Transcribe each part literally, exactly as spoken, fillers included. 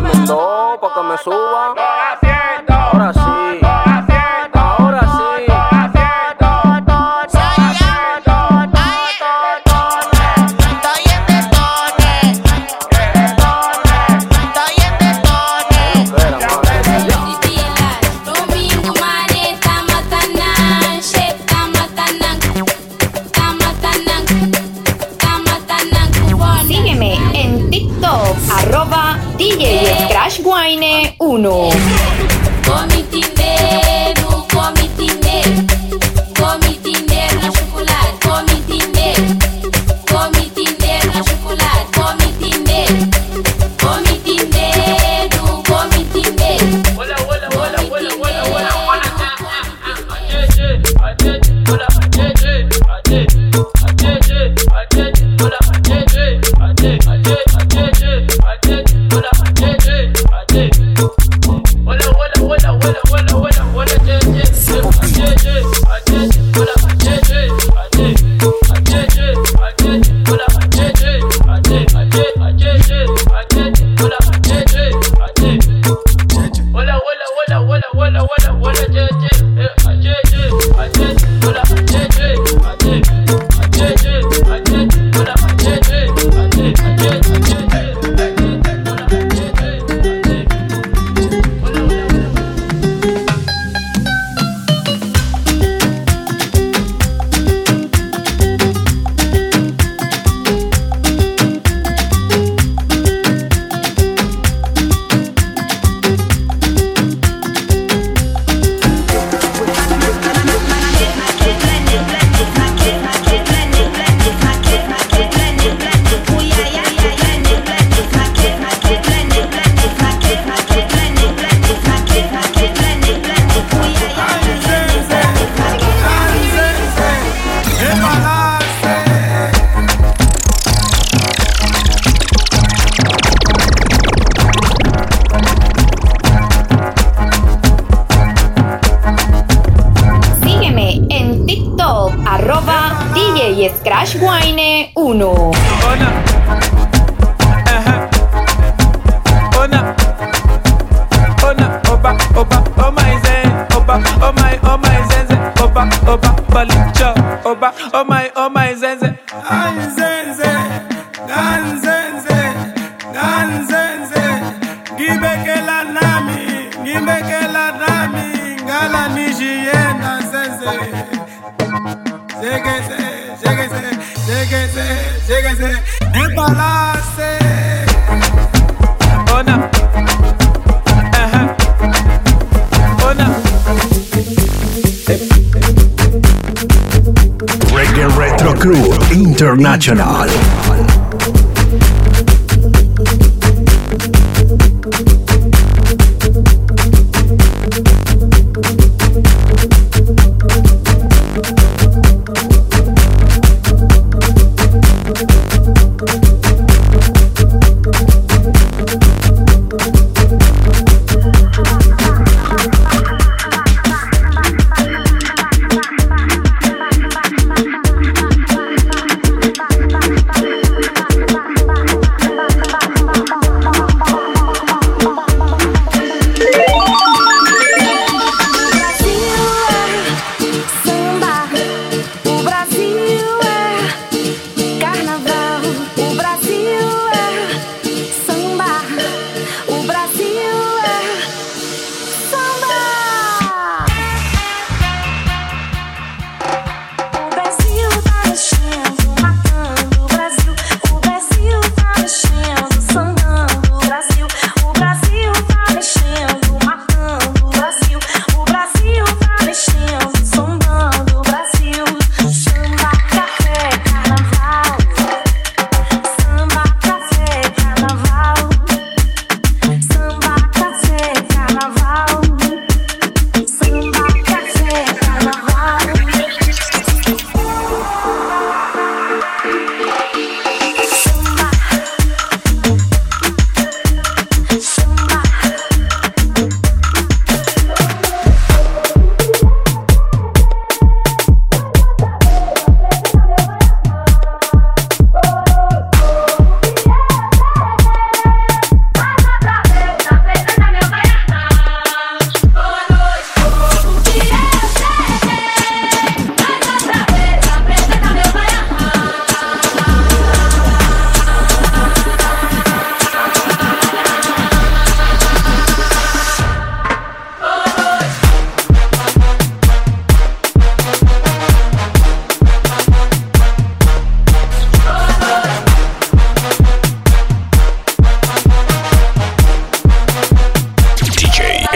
Dame en dos pa' que me suba. Ahora sí, ahora sí. Sígueme en TikTok, arroba D J Scratch Wine uno. Come dinheiro, come dinheiro, come dinheiro na chocolate, come dinheiro, come dinheiro na chocolate, come dinheiro, come dinheiro, come dinheiro. Hola, hola, hola, hola, hola, hola, hola. Scratch Wine uno. Oba, oh my, oh my zenze. Ay zenze, gan zenze, gan zenze. Gibe ke la nami, gibe ke la nami, ngala nijiena zenze. Lléguese, lléguese, lléguese, lléguese, embalace. Ona, ajá, ona. Reggae Retro Crew International.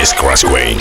Scratch Wayne.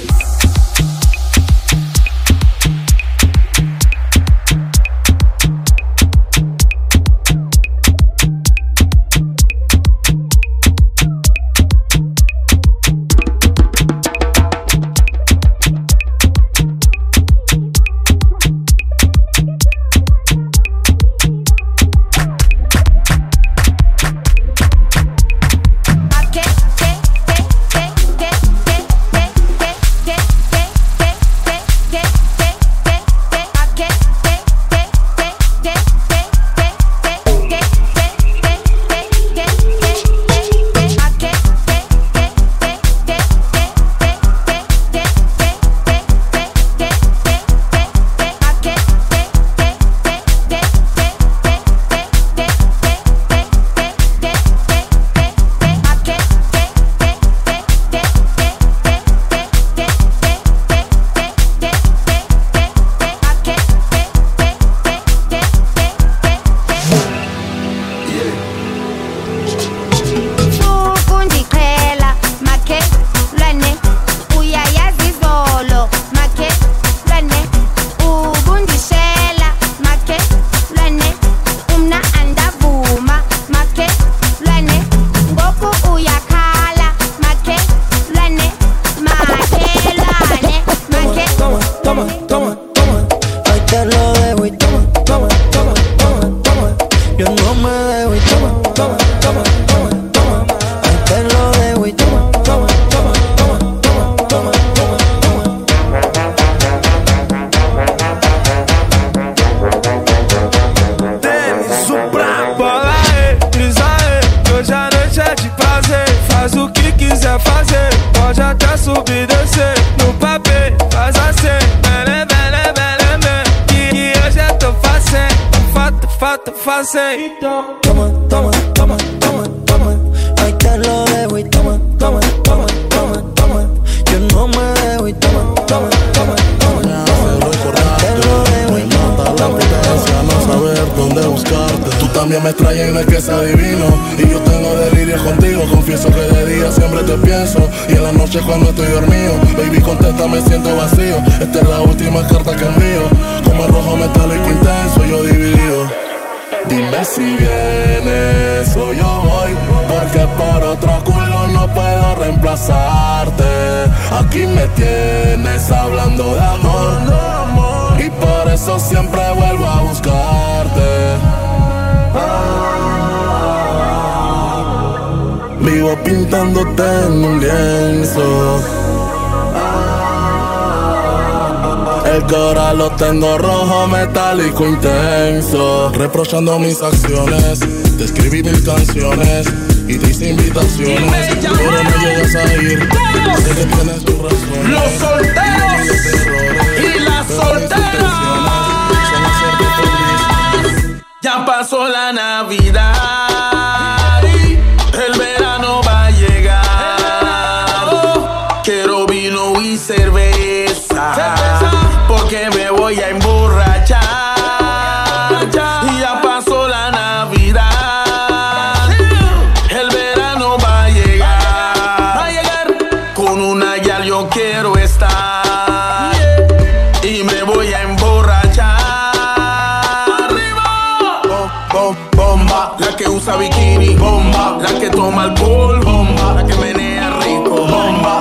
Toma, toma, toma, toma, toma. Ahí te lo dejo y toma, toma, toma, toma, toma. Yo no me dejo y toma, toma, toma, toma. Ahí te lo dejo y toma, toma, toma. No saber dónde buscarte. Tú también me extrañas y no es que sea adivino. Y yo tengo delirios contigo. Confieso que de día siempre te pienso. Y en la noche cuando estoy dormido, baby, contesta, me siento vacío. Esta es la última carta que envío. Como el rojo metálico intenso, yo dividido. Dime si vienes o yo voy, porque por otro culo no puedo reemplazarte. Aquí me tienes hablando de amor, y por eso siempre vuelvo a buscarte. Vivo pintándote en un lienzo. El coral lo tengo rojo, metálico, intenso. Reprochando mis acciones, te escribí mil canciones y te hice invitaciones, pero no llegas a ir. Sé que tienes tus razones. Los solteros y las solteras. Ya pasó la Navidad y el verano va a llegar. Quiero vino y cerveza, porque me voy a emborrachar. Y ya pasó la Navidad, el verano va a llegar. Va a llegar con una yal, yo quiero estar, y me voy a emborrachar. Arriba, bom, bom, bomba, la que usa bikini, bomba, la que toma alcohol, bomba, la que menea rico, bomba.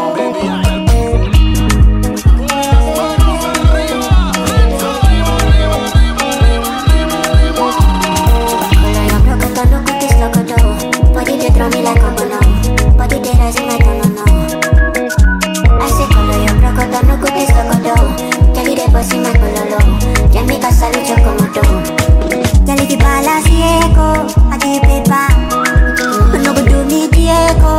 Throw me like a balloon, body did I sing, I don't know. I say color, yo broco, no good is loco. Tell you the bossy man pololo, ya mi casa lucho como tú. Ya le di bala ciego, I give it back. No go do me Diego,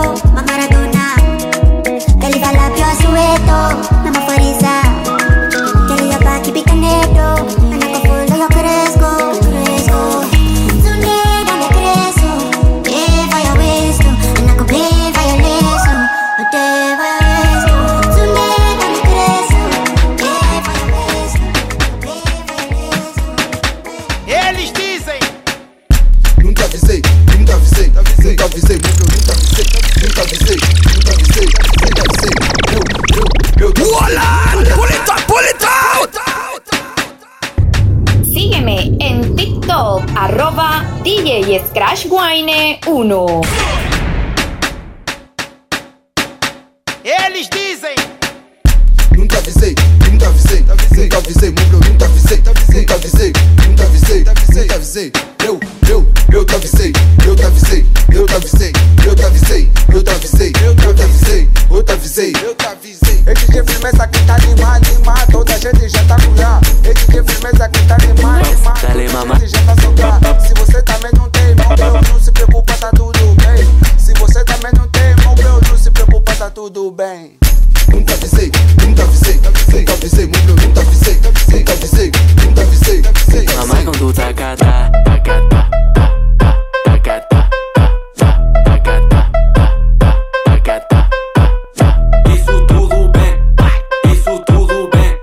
Wine uno. Eles dizem. Nunca avisei, nunca avisei, nunca avisei, meu bro, nunca avisei, nunca avisei, nunca avisei, nunca avisei. Eu, eu, eu te avisei, eu te avisei, eu te avisei, eu te avisei, eu te avisei, eu te avisei, eu te avisei, eu te avisei. Esse de firmeza que tá animado, animado, toda a gente já tá no ar. Esse de firmeza que tá animado, animado, toda a gente já tá soltar. Se você também não tem, meu bro, não se preocupa, tá tudo bem. Se você também não tem, meu bro, não se preocupa, tá tudo bem. Nunca avisei, nunca avisei, nunca avisei, meu bro, nunca avisei, nunca avisei, nunca avisei, avisei. Mamãe com tu tacata, tacata, tacata, tacata, tacata, isso tudo bem, isso tudo bem,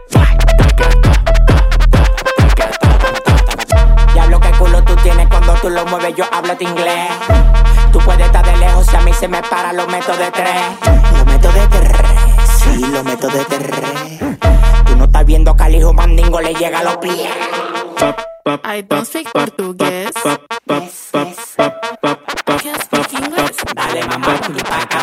Diablo, qué culo tú tienes cuando tú lo mueves, yo hablo de inglés. Tú puedes estar de lejos, si a mí se me para, lo meto de tres. Lo meto de tres. Sí, lo meto de terre. Tú no estás viendo que al hijo mandingo le llega a los pies. I don't speak portugués. Can't speak English. Dale, mamá, tu taca.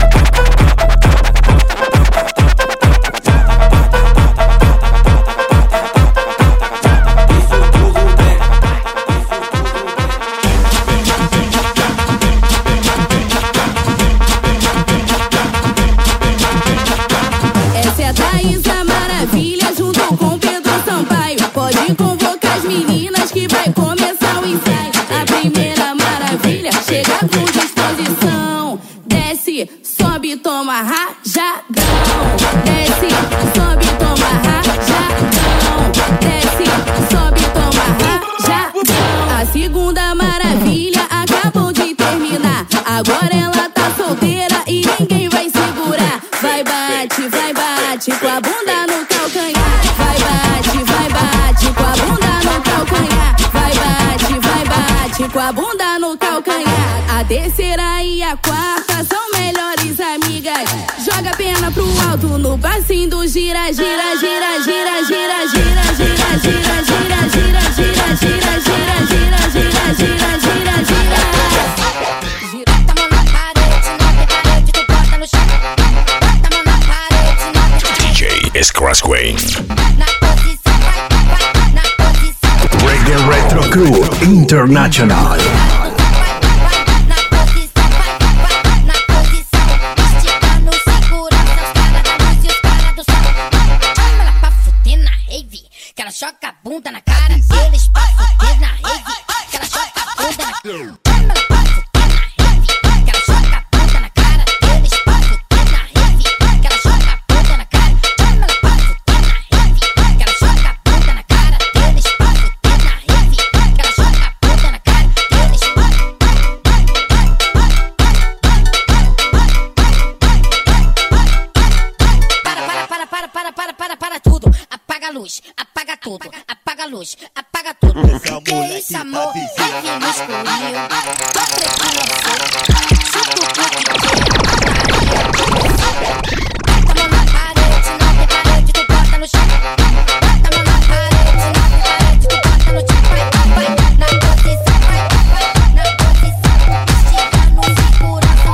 Toma rajadão, desce, sobe, toma rajadão, desce, sobe, toma rajadão. A segunda maravilha acabou de terminar. Agora ela tá solteira e ninguém vai segurar. Vai bate, vai bate com a bunda no calcanhar. Vai bate, vai bate com a bunda no calcanhar. Vai bate, vai bate com a bunda no calcanhar. A terceira e a quarta são melhores amigas. Joga a perna pro alto no passinho do gira, gira, gira, gira, gira, gira, gira, gira, gira, gira, gira, gira, gira, gira, gira, gira, gira, gira. Bota a mão na parede, não tem parede, tu bota no chão. Bota a mão na parede, não tem D J Scratch Wayne. na posição, vai, vai, na posição. Reggae Retro Crew International. Joga a bunda na cara deles pra fuder na rave. Que ela joga a bunda na cara. Ela pra fuder na rave. Que ela joga a bunda na cara deles pra fuder na rave. Que ela joga a bunda na cara. Ela pra fuder na rave. Que ela joga a bunda na cara deles pra fuder na rave. Que ela joga a bunda na cara deles Para, para, para, para, para, para, para tudo. Apaga a luz. Apaga tudo, apaga a luz, apaga tudo. Que é isso, amor? É que me excluiu. Tô preguiçoso. Chuta o cu Bota a mão na parede, não tem parede, tu bota no chão. Bota a mão na parede, não tem parede, tu bota no chão. Vai, vai, na posição, vai, vai, na posição. Estica no segurança.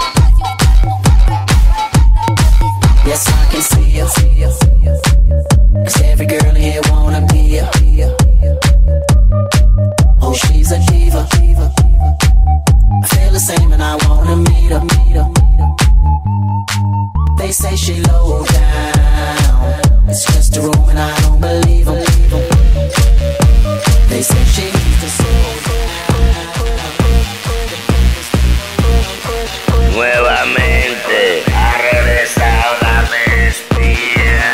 yes, I can see you. Cause every girl in here wanna be ya. Oh, she's a diva. I feel the same and I wanna meet her. They say she low down. It's just a room and I don't believe them. They say she needs to slow down. Nuevamente ha regresado la bestia.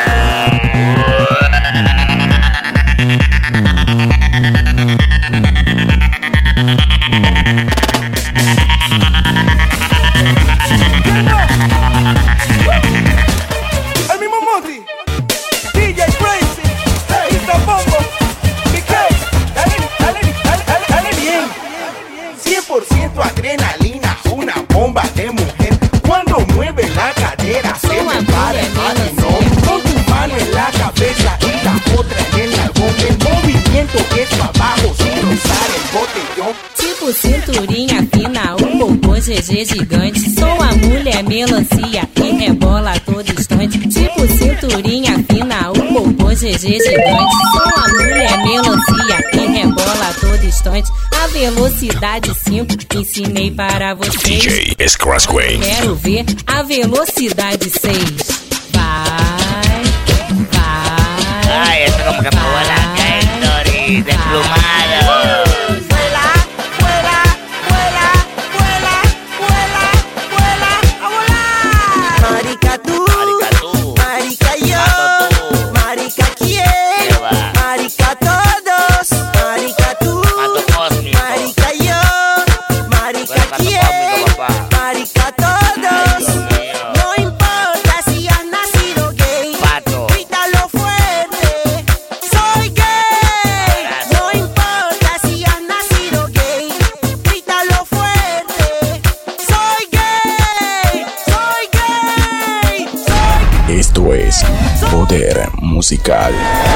El mismo Moti, D J Crazy, Mista Bombo, Mikel, dale, dale, dale, dale, dale bien. cien por ciento adrenalina, una bomba de mujer. Cuando mueve la cadera se me para el maquinón. Con tu mano en la cabeza y la otra en el algón. El movimiento es para abajo sin rozar el botellón. Tipo Tipo cinturinha fina, o popô G G gigante. Sou a mulher melancia e rebola a todo instante. Tipo cinturinha fina, o popô G G gigante. Sou a mulher melancia e rebola a todo instante. A velocidade cinco ensinei para vocês. D J Scratch Wayne. Quero ver a velocidade seis. Vai, vai. Ay, esto como que me vuela Gatorade desplumado. Vuela, vuela, vuela, vuela, vuela, vuela, a volar. Marica tú, marica yo, marica quién, marica todos, marica tú, marica yo, marica quién, marica todos. No importa si has nacido gay, grítalo fuerte, soy gay. No importa si has nacido gay, grítalo fuerte, soy gay, soy gay, soy Esto es Poder Musical.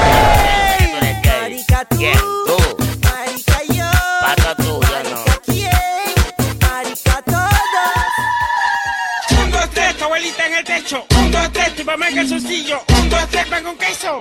marica tú, marica yo, marica quién, marica todos. Un, dos, tres, tu abuelita en el techo. Un, dos, tres, tu mamá en el sucillo. Un, dos, tres, pan con queso.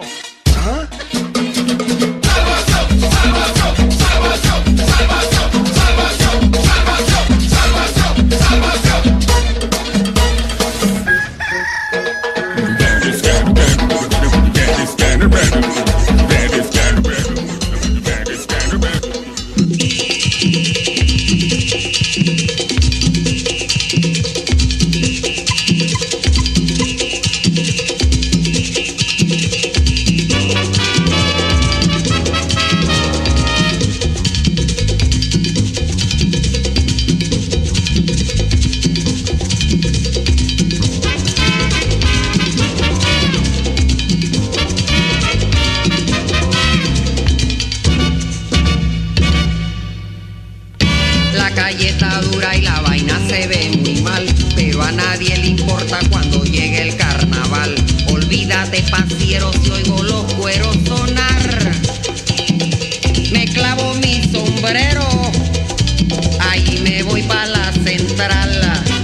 La calle está dura y la vaina se ve muy mal, pero a nadie le importa cuando llegue el carnaval. Olvídate, pasiero, si oigo los cueros sonar. Me clavo mi sombrero, ahí me voy pa' la central.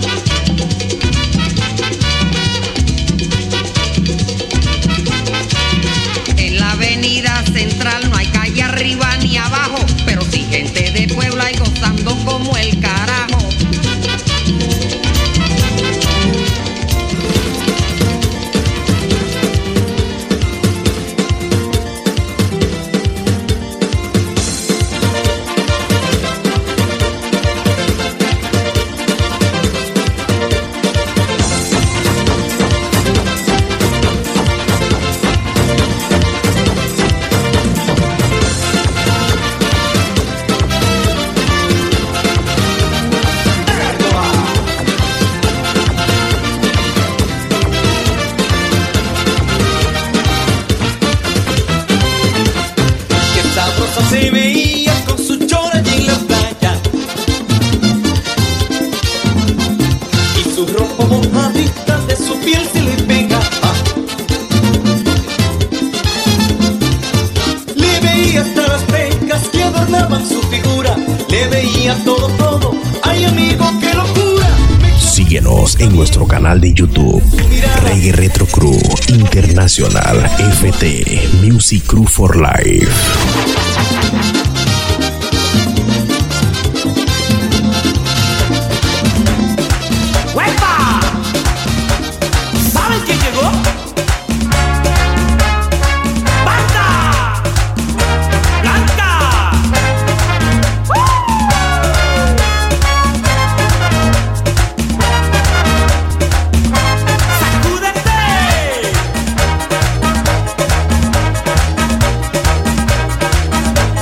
En la avenida central no hay calle arriba ni abajo, pero sí gente de Puebla y gozando como el carajo. Se veía con su chora allí en la playa y su ropa mojadita de su piel se le pegaba. Le veía hasta las pecas que adornaban su figura, le veía todo, todo. Ay, amigo, qué locura. Síguenos en nuestro canal de YouTube, Reggae Retro Crew Internacional F T Music Crew for Life. ¡Huepa! ¿Saben quién llegó? ¡Banda! ¡Blanca! ¡Sacúdete!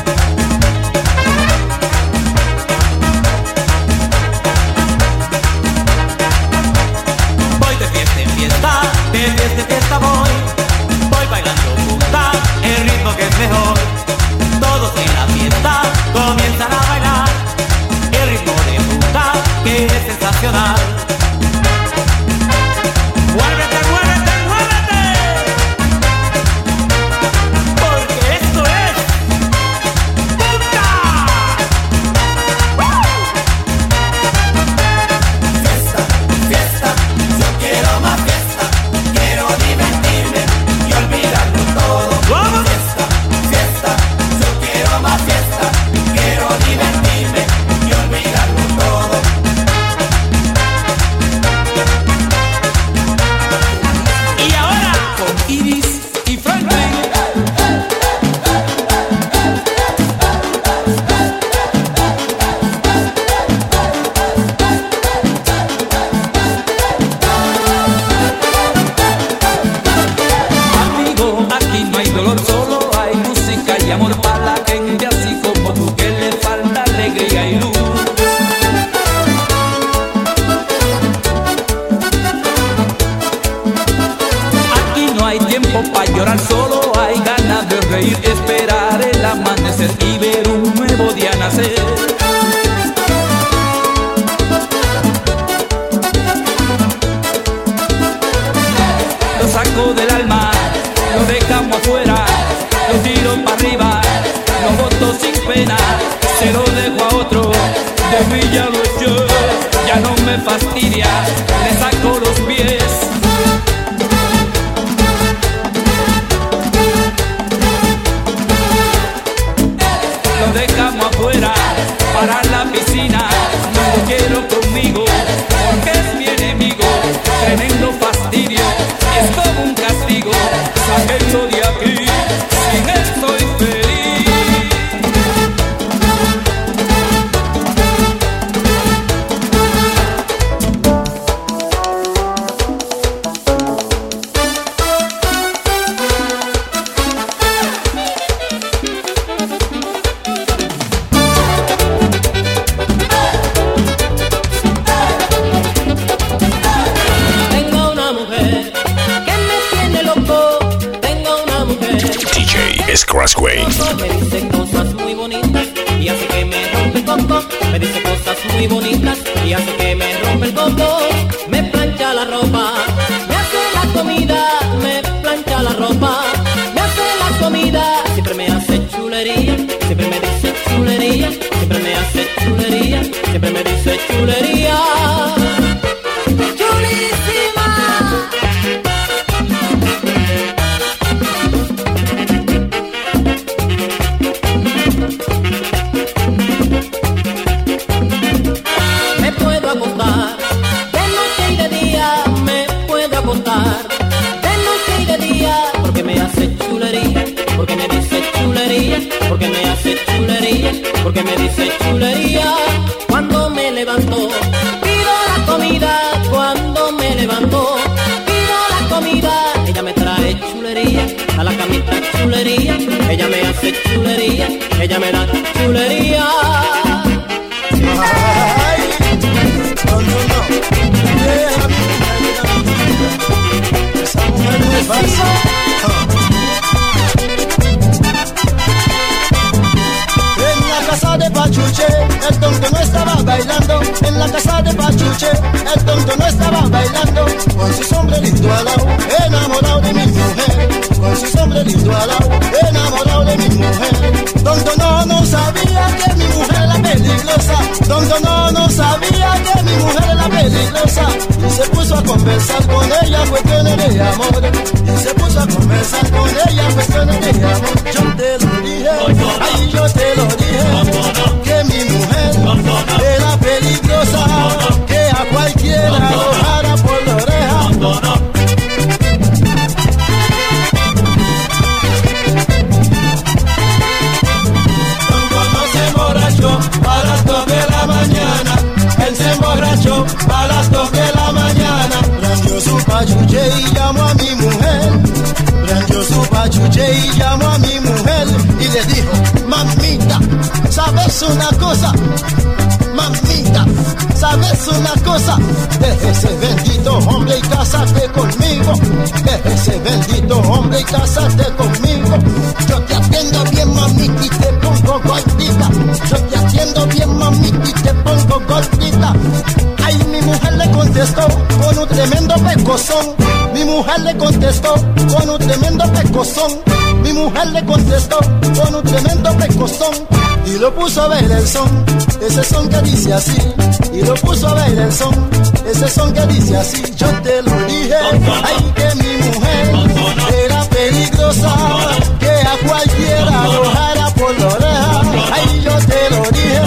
tiempo para llorar, solo hay ganas de reír, esperar el amanecer y ver un nuevo día nacer. Lo saco del alma, lo dejamos afuera, lo tiro para arriba, lo boto sin pena, se lo dejo a otro, de mí ya lo he hecho, ya no me fastidia, le saco los pies. Lo dejamos afuera, para la piscina, no lo quiero conmigo, porque es mi enemigo, tremendo fastidio, es como un castigo, sáquenlo de aquí, sin él soy feliz. Me dice cosas muy bonitas y hace que me rompe el coco. Me dice cosas muy bonitas y hace que me rompe el coco. Me plancha la ropa, me hace la comida, me plancha la ropa, me hace la comida. Siempre me hace chulería, siempre me dice chulería, siempre me hace chulería, siempre me dice chulería. Porque me hace chulería, porque me dice chulería. Cuando me levanto, pido la comida. Cuando me levanto, pido la comida. Ella me trae chulería, a la camita chulería. Ella me hace chulería, ella me da chulería. Ay, no, no, no. Esa mujer no es falsa. De Pachuche, el tonto no estaba bailando. En la casa de Pachuche, el tonto no estaba bailando. Con su sombrerito al lado, enamorado de mi mujer. Con su sombrerito al lado, enamorado de mi mujer. Tonto no, no sabía que mi mujer era peligrosa. Tonto no, no sabía que mi mujer era peligrosa. Y se puso a conversar con ella cuestiones de amor. Y se puso a conversar con ella cuestiones de amor. Yo te lo dije, ay, yo te lo dije. Que mi mujer era peligrosa, que a cualquiera lo jara por la oreja. Tonto no se emborrachó a las dos de la mañana. Él se emborrachó a las dos de la mañana. Prendió su pachuche y llamó a mi mujer. Prendió su pachuche y llamó a mi mujer y le dijo: mamita, ¿sabes una cosa? Mamita, ¿sabes una cosa? Deje ese bendito hombre y cásate conmigo. Deje ese bendito hombre y cásate conmigo. Yo te atiendo bien, mamita, y te pongo gordita. Yo te atiendo bien, mamita, y te pongo gordita. Ay, mi mujer le contestó con un tremendo pecozón. Mi mujer le contestó con un tremendo pecozón. Mi mujer le contestó con un tremendo pecozón. Y lo puso a ver el son, ese son que dice así. Y lo puso a ver el son, ese son que dice así. Yo te lo dije, ay, que mi mujer era peligrosa, que a cualquiera lo jara por la oreja. Ay, yo te lo dije.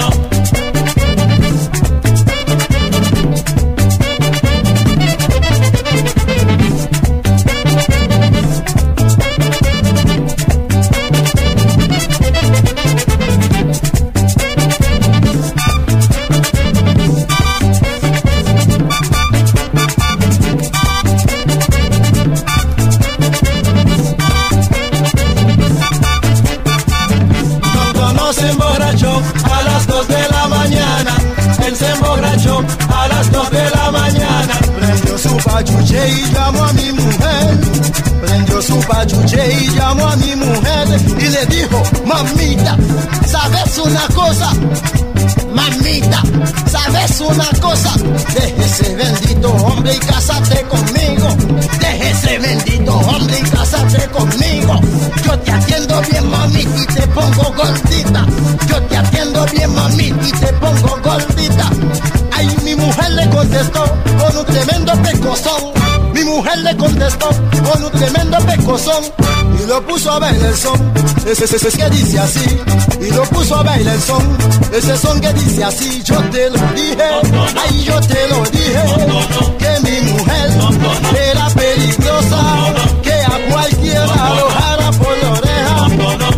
A las dos de la mañana, él se emborrachó a las dos de la mañana. Prendió su pachuche y llamó a mi mujer. Prendió su pachuche y llamó a mi mujer y le dijo, mamita, ¿sabes una cosa? Mamita, ¿sabes una cosa? Deje ese bendito hombre y cásate conmigo. Deje ese bendito hombre y cásate conmigo. Yo te atiendo bien, mamita, y te pongo gordita. Yo te atiendo bien, mamita, y te pongo gordita. Ay, mi mujer le contestó con un tremendo pecozón. Mi mujer le contestó con un tremendo pecozón y lo puso a bailar el son. Ese, ese, ese que dice así. Y lo puso a bailar el son. Ese son que dice así. Yo te lo dije, ay, yo te lo dije, que mi mujer era peligrosa, que a cualquiera lo jara por la oreja.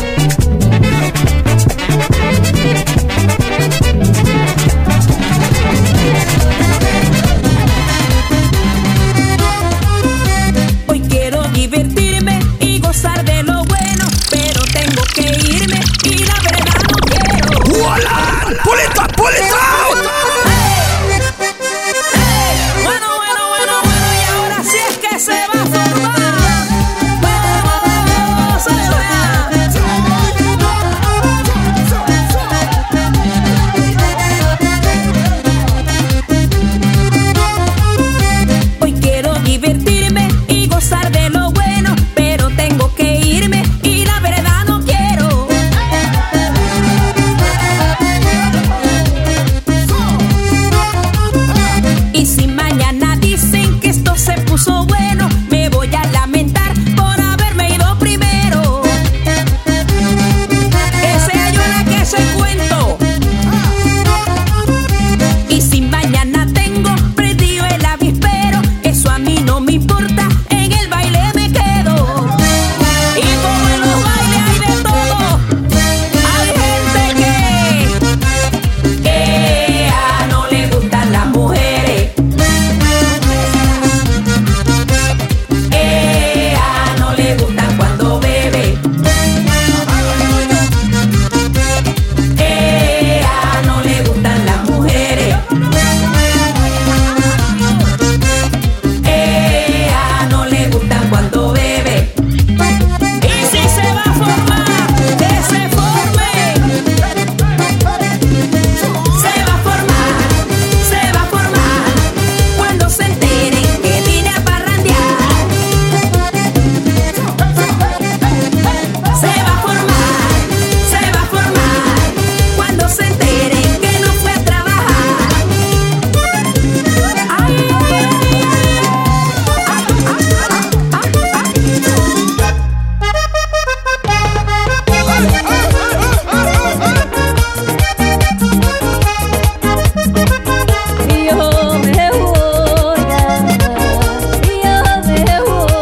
Hoy quiero divertirme y gozar de lo bueno, pero tengo que irme y la verdad no quiero. ¡Voilà! ¡Pull it up, pull it out! Bueno, bueno, bueno, bueno, y ahora sí es que se va a formar. Vamos, se Hoy quiero divertirme y gozar de lo bueno, pero tengo que irme y la verdad no quiero. Y si mañana dicen que esto se puso bueno, me voy a lamentar por haberme ido primero. Que sea yo la que se cuento. Y si mañana tengo prendido el avispero, eso a mí no me importa, en el baile me quedo. Y como en los bailes hay de todo, hay gente que, que a no le gustan las mujeres. Eh, a no le gustan cuando bebe. Eh, a no le gustan las mujeres. Eh, a no le gustan cuando bebe. Y si se va a formar, que se forme. Se va a formar, se va a formar cuando se enteren que vine a parrandear. Se va a formar, se va a formar cuando se enteren que no fue a trabajar. Ay, ay, ay, Y yo me voy, y yo me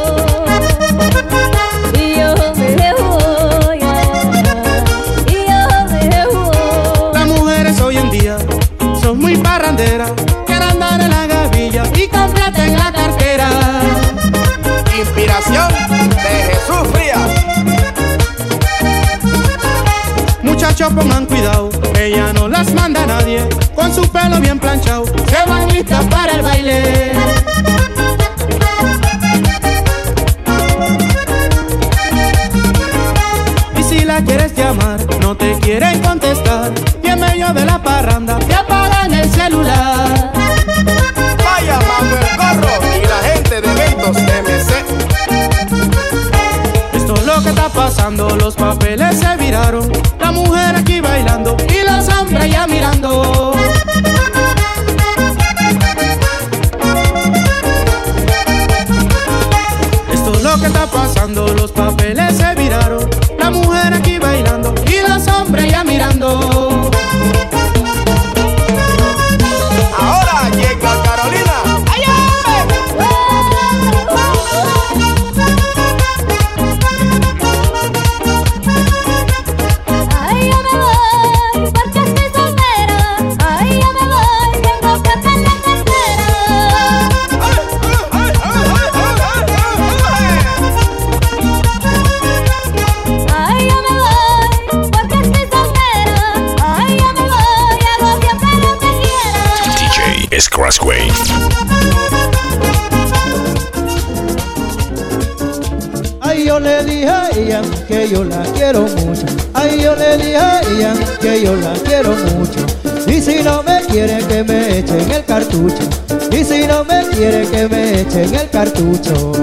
voy, y yo me voy, y yo me voy. Las mujeres hoy en día son muy parranderas, quieren andar en la gavilla y con plata en la cartera. Inspiración de Jesús Frías. Muchachos, pongan cuidado, ella no las manda a nadie, con su pelo bien planchado, se van listas para el baile. Y si la quieres llamar, no te quieren contestar, y en medio de la parranda te apagan el celular. Vaya Manuel Corro y la gente de eventos M C. Esto es lo que está pasando, los papeles se viraron, la mujer aquí bailando y los hombres ya mirando. Esto es lo que está pasando, los papeles se viraron, la mujer aquí bailando y los hombres ya mirando. Ahora llega Carolina. ¡Ay, Ay, yo me voy porque estoy soltera. Ay, yo me voy, tengo plata en la cartera. Ay, yo me voy porque estoy soltera. Ay, yo me voy, hago siempre lo que quiera. D J Scratchway. Ay, yo me voy porque estoy soltera. Ay, yo me voy, hago siempre lo que quiera. Ay, yo me voy porque estoy soltera. Ay, yo me voy, hago siempre lo que quiera. Ay, yo me voy porque estoy soltera. Ay, yo me voy, hago siempre lo que quiera. Scratchway. yo le dije a ella que yo la quiero mucho. Ay, yo le dije a ella que yo la quiero mucho. Y si no me quiere que me echen el cartucho. Y si no me quiere que me echen el cartucho.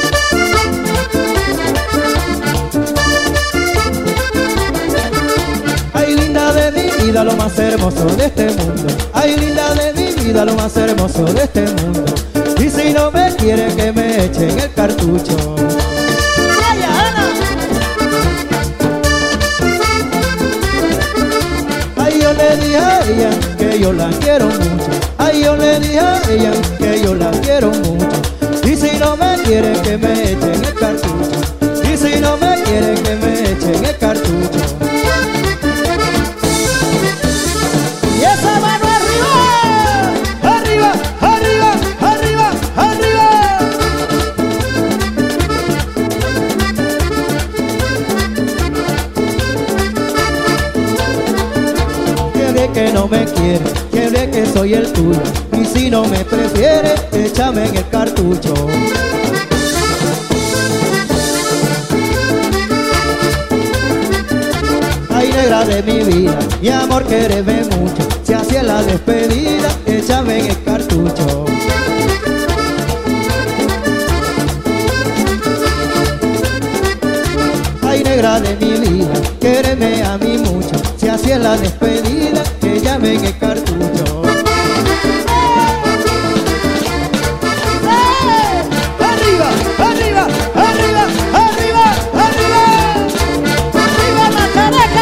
Ay, linda de mi vida, lo más hermoso de este mundo. Ay, linda de mi vida, lo más hermoso de este mundo. Y si no me quiere que me echen el cartucho. ¡Vaya, Ana! Ay, yo le dije a ella que yo la quiero mucho. Ay, yo le dije a ella que yo la quiero mucho. Y si no me quiere que me echen el cartucho. Y si no me quiere que me echen el cartucho. Y esa mano arriba, arriba, arriba, arriba, arriba. Quiere que no me quiere, quiere que soy el tuyo. Y si no me prefiere, échame en el cartucho. Ay, negra de mi vida, mi amor, quéreme mucho. Si así es la despedida, échame en el cartucho. Ay, negra de mi vida, quéreme a mí mucho. Si así es la despedida, échame en el cartucho. ¡Arriba, arriba, arriba, arriba, arriba! ¡Arriba, Machareca!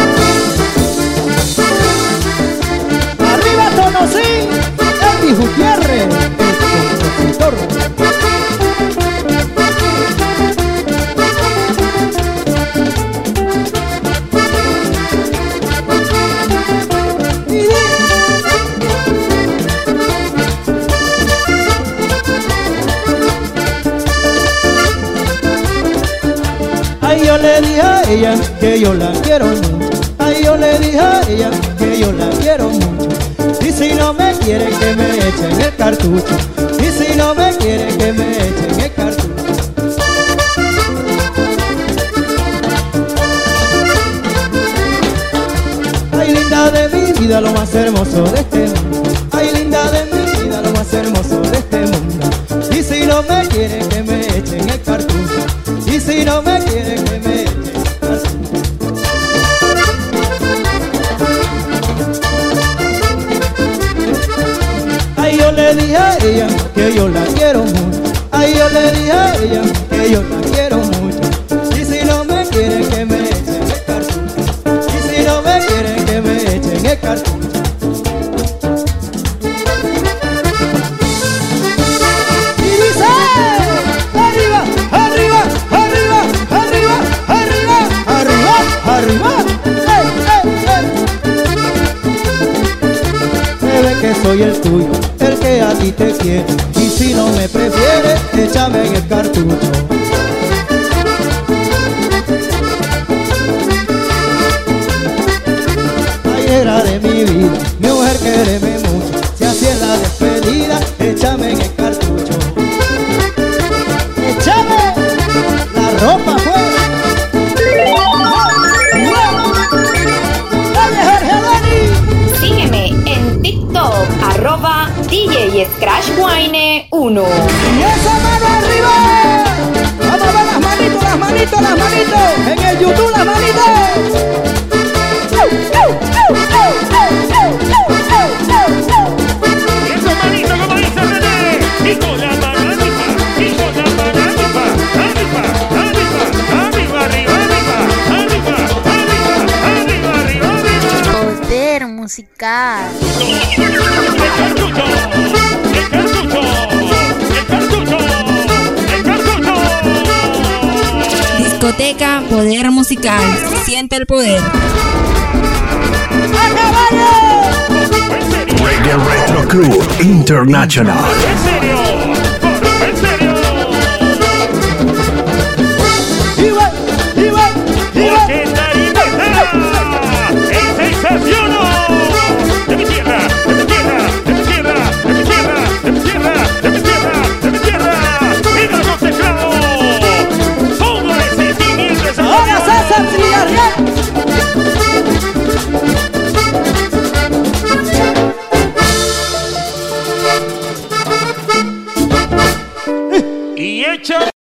¡Arriba, Tonosí! ¡Elvis Gutiérrez! El compositor. Ay, yo le dije a ella que yo la quiero mucho. Ay, yo le dije a ella que yo la quiero mucho. Y si no me quiere que me echen el cartucho. Y si no me quiere que me echen el cartucho. Ay, linda de mi vida, lo más hermoso de este mundo. Ay, linda de mi vida, lo más hermoso de este mundo. Y si no me quiere que me echen el cartucho. Y si no me quiere que me echen el cartucho. Ay, yo le dije a ella que yo la quiero mucho. Ay, yo le dije a ella que yo la quiero mucho. Y si no me quiere que me echen el cartucho. Y si no me quiere que me echen el cartucho. Y dice, arriba, arriba, arriba, arriba, arriba, arriba, arriba. ¡Ey, ey, ey! Se ve que soy el tuyo, el que a ti te quiere. Y si no me prefieres, échame en el cartucho. Ay, negra de mi vida, mi mujer, quéreme mucho. Si así es la despedida, échame en el cartucho. Échame la ropa afuera. ¡Dale, Jorge Dani! Sígueme en TikTok, arroba D J Scratch Wine uno. ¡Y esa mano arriba! ¡Vamos a ver las manitos, las manitos, las manitos! ¡En el YouTube las manitos! Y esos manitos, como dice René, y con la mano arriba, y con la mano arriba, arriba, arriba, arriba, arriba, arriba, arriba, arriba, arriba, arriba. Poder musical. El cartucho, el cartucho, el cartucho, el cartucho. Discoteca Poder Musical. Siente el poder. Reggae Retro Crew International. ¿En serio? ¿En serio? ¡Igual! ¡Igual! ¡Igual! Porque Tarimeta es sensaciono de mi tierra, de mi tierra, de mi tierra, de mi tierra, de mi tierra, de mi tierra, de mi tierra. ¡Mira los teclados! ¡Solo echa.